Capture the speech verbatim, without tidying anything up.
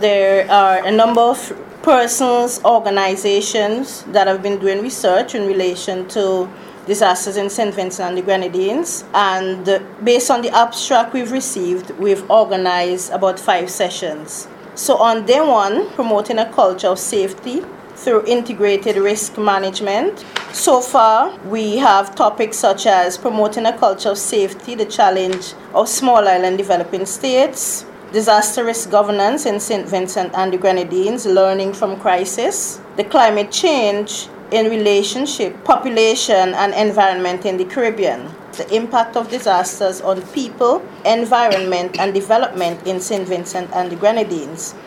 there are a number of persons, organizations that have been doing research in relation to disasters in Saint Vincent and the Grenadines, and based on the abstract we've received, we've organized about five sessions. So on day one, promoting a culture of safety through integrated risk management. So far, we have topics such as promoting a culture of safety, the challenge of small island developing states, disaster risk governance in Saint Vincent and the Grenadines, learning from crisis, the climate change in relationship, population and environment in the Caribbean, the impact of disasters on people, environment and development in Saint Vincent and the Grenadines.